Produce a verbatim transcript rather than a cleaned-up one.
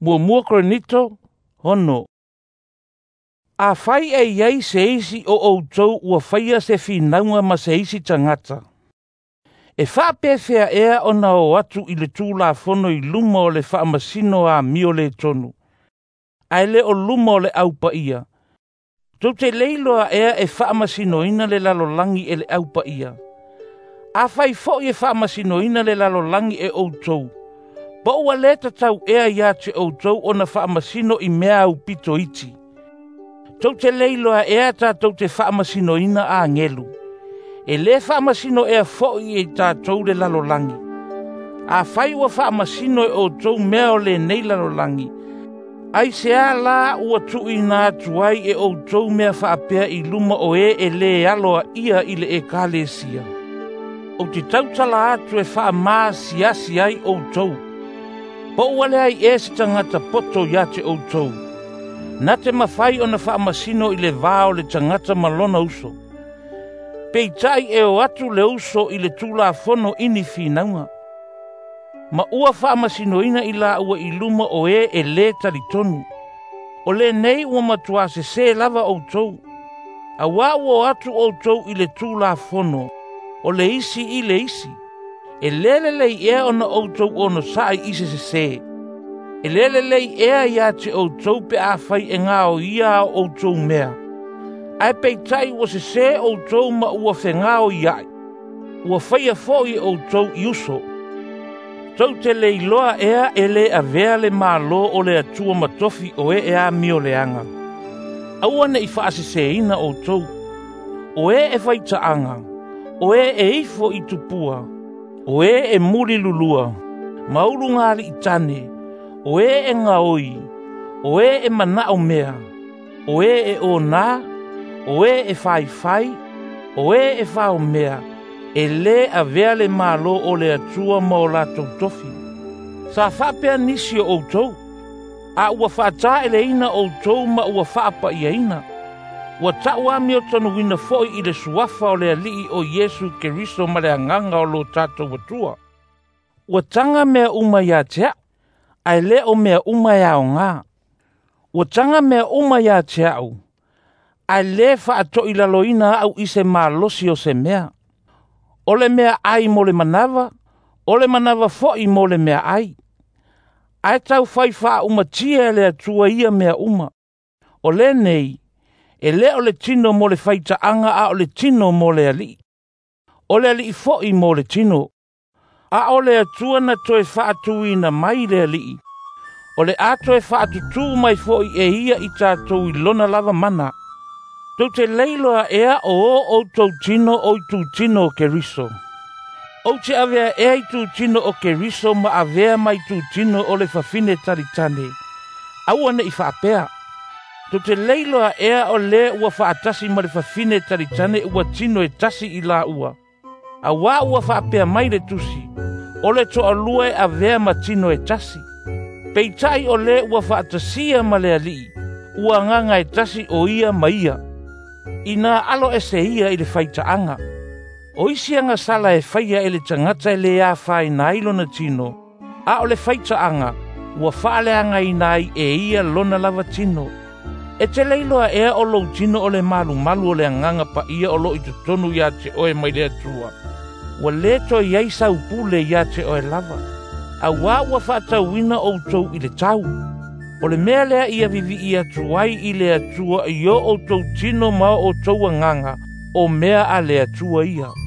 Mua mua korenito, hono. A fai e iai se isi o o tau ua faia se finaunga ma se isi tangata. E wha pēwhea ea o na o atu i le tūla fono i luma o le wha masino a mio le tonu. Ai le o luma o le aupa ia. Tau te leiloa ea e wha masino ina le lalolangi e le aupa ia. A fai fo e wha masino ina le lalolangi e o tau. Ba ua leta tau ea ia te o tau o na wha masino i mea au pito iti. Tau te leiloa ea ta tau te wha masino ina a ngelu. E le wha masino ea fo i e ta tau le lalolangi. A fai ua wha masino e o tau mea o le nei lalolangi. Ai se a la ua tu i nā tuai e o tau mea wha apea i luma o e e le aloa ia i le e kālesia. O te tautala atu e wha maa siasi ai o tau. Po wale ai e se tangata poto ia te o tau. Na te mawhai o na wha masino i le vāo le tangata malona uso. Peitai e o atu le uso i le tūla fono ini whinaunga. Ma ua wha masino ina i la ua i luma o e e le talitonu. O le nei ua matua se se lava o tau. A wā ua atu o tau i le tūla fono. O le isi i le isi. E lele lei ea ona o tau ono sai isi se se. E lele lei ea ia te o tau pe a whai e ngā o ia o tau mea. Ai peitai ua se se o tau ma ua whengā o iai. Ua whaia fōi o tau i uso. Tau te lei loa ea e le a vea le mālo o le atua matofi o e ea mio leanga. Aua ne i whaase se ina o tau. O e e whaita anga. O e e ifo i tupua. O e e muri lulua. Mauru ngāri i tane. O e e ngaoi. O e e manao mea. O e e o nā. O e e whai whai. O e e whao mea. E le a vea le mālo o le atua ma o lātou tofi. Sa whapea nisi o tau. A ua whaata e le ina o tau ma ua whaapa ia ina. Ua tau ami o tonu wina foi i le suafa o le alii o Yesu Keriso ma le anganga o lo tātou watua. Ua tanga mea uma ia tea. Ai le o mea uma ia o ngā. Ua tanga mea uma ia tea au. Ai le whaato i laloina au i se mālosi o se mea. O le mea ai mo le manava, o le manava foi mo le mea ai. Ai tau whai wha umatia le atua ia mea uma. O le nei, e le o le tino mo le whaita anga a o le tino mo le ali. O le ali foi mo le tino. A o le atua na toe whaatu ina mai le ali. O le ato e whaatu tū mai foi e ia i tātou i lona lava mana. Tau te leiloa ea o o o tau tino o i tū tino o Keriso. O te avea ea i tū tino o Keriso ma avea mai tū tino o le whawhine taritane. Aua ne i whaapea. Tau te leiloa ea o le ua whaatasi ma le whawhine taritane ua tino e tasi i la ua. A wā ua whaapea mai le tusi. O le toa lua e avea ma tino e tasi. Peitai o le ua whaatasia ma le alii. Ua nganga e tasi o ia ma ia. Ina alo e se ia i le whaitaanga. O isi anga sala e whaia e le tangata e le a whai na ilona tino. A o le whaitaanga, ua whaaleanga i nai e ia lona lava tino. E te leiloa ea o lou tino o le malu malu o le anganga pa ia o lo i tutonu ia te oe mai le atua. Ua leto i aisa upule ia te oe lava. A wā ua whaatauina o tau i le tau. O le mea lea ia vivi ia tuai i le atua i o o tau tino ma o tau anganga o mea a le atua ia.